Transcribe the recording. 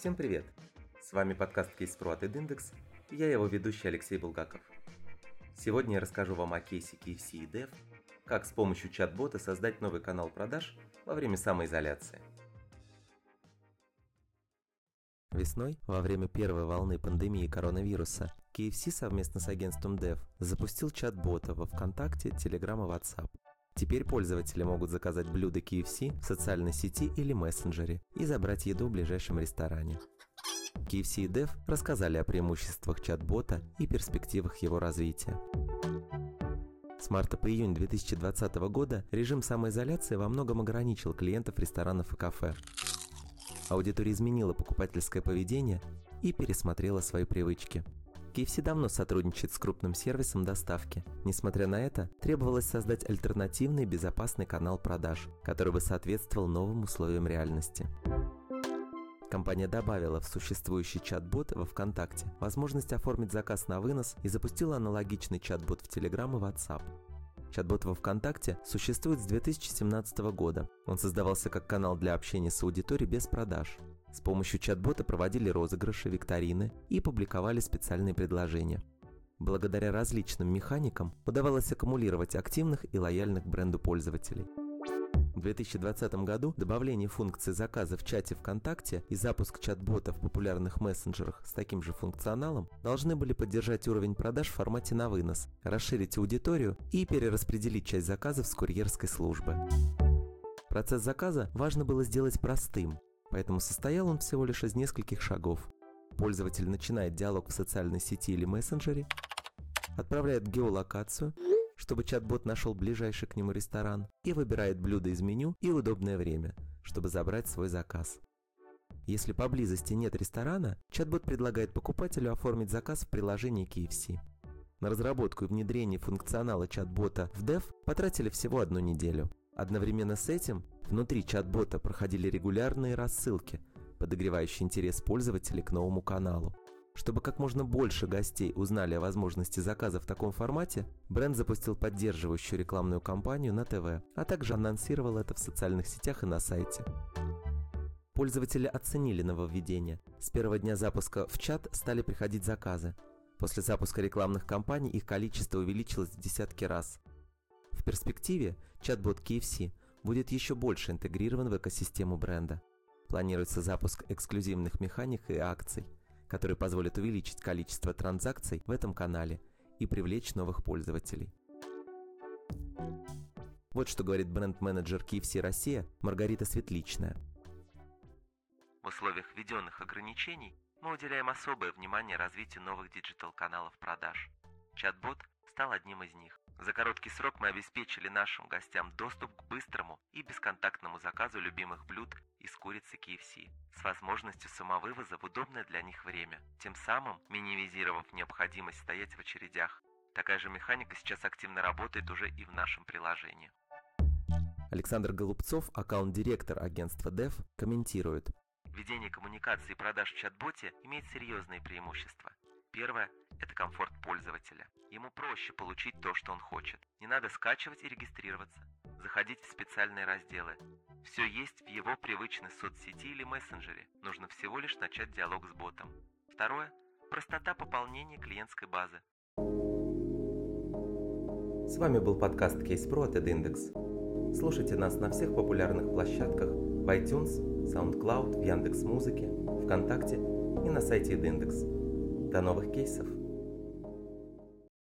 Всем привет! С вами подкаст CasePro от Edindex, и я его ведущий Алексей Булгаков. Сегодня я расскажу вам о кейсе KFC и Dev, как с помощью чат-бота создать новый канал продаж во время самоизоляции. Весной, во время первой волны пандемии коронавируса, KFC совместно с агентством Dev запустил чат-бота во ВКонтакте, Telegram и WhatsApp. Теперь пользователи могут заказать блюдо KFC в социальной сети или мессенджере и забрать еду в ближайшем ресторане. KFC и Dev рассказали о преимуществах чат-бота и перспективах его развития. С марта по июнь 2020 года режим самоизоляции во многом ограничил клиентов ресторанов и кафе. Аудитория изменила покупательское поведение и пересмотрела свои привычки. KFC давно сотрудничает с крупным сервисом доставки. Несмотря на это, требовалось создать альтернативный безопасный канал продаж, который бы соответствовал новым условиям реальности. Компания добавила в существующий чат-бот во ВКонтакте возможность оформить заказ на вынос и запустила аналогичный чат-бот в Telegram и WhatsApp. Чат-бот во ВКонтакте существует с 2017 года. Он создавался как канал для общения с аудиторией без продаж. С помощью чат-бота проводили розыгрыши, викторины и публиковали специальные предложения. Благодаря различным механикам удавалось аккумулировать активных и лояльных к бренду пользователей. В 2020 году добавление функции заказа в чате ВКонтакте и запуск чат-бота в популярных мессенджерах с таким же функционалом должны были поддержать уровень продаж в формате на вынос, расширить аудиторию и перераспределить часть заказов с курьерской службы. Процесс заказа важно было сделать простым, поэтому состоял он всего лишь из нескольких шагов. Пользователь начинает диалог в социальной сети или мессенджере, отправляет геолокацию, чтобы чат-бот нашел ближайший к нему ресторан, и выбирает блюдо из меню и удобное время, чтобы забрать свой заказ. Если поблизости нет ресторана, чат-бот предлагает покупателю оформить заказ в приложении KFC. На разработку и внедрение функционала чат-бота в Dev потратили всего 1 неделю. Одновременно с этим внутри чат-бота проходили регулярные рассылки, подогревающие интерес пользователей к новому каналу. Чтобы как можно больше гостей узнали о возможности заказа в таком формате, бренд запустил поддерживающую рекламную кампанию на ТВ, а также анонсировал это в социальных сетях и на сайте. Пользователи оценили нововведение. С первого дня запуска в чат стали приходить заказы. После запуска рекламных кампаний их количество увеличилось в десятки раз. В перспективе чат-бот KFC будет еще больше интегрирован в экосистему бренда. Планируется запуск эксклюзивных механик и акций, которые позволят увеличить количество транзакций в этом канале и привлечь новых пользователей. Вот что говорит бренд-менеджер KFC Россия Маргарита Светличная. В условиях введенных ограничений мы уделяем особое внимание развитию новых диджитал-каналов продаж. Чат-бот стал одним из них. За короткий срок мы обеспечили нашим гостям доступ к быстрому и бесконтактному заказу любимых блюд из курицы KFC с возможностью самовывоза в удобное для них время, тем самым минимизировав необходимость стоять в очередях. Такая же механика сейчас активно работает уже и в нашем приложении. Александр Голубцов, аккаунт-директор агентства Dev, комментирует. Введение коммуникации и продаж в чат-боте имеет серьезные преимущества. Первое – это комфорт пользователя. Ему проще получить то, что он хочет. Не надо скачивать и регистрироваться, заходить в специальные разделы. Все есть в его привычной соцсети или мессенджере. Нужно всего лишь начать диалог с ботом. Второе – простота пополнения клиентской базы. С вами был подкаст CasePro от Edindex. Слушайте нас на всех популярных площадках в iTunes, SoundCloud, в Яндекс.Музыке, ВКонтакте и на сайте Edindex. До новых кейсов!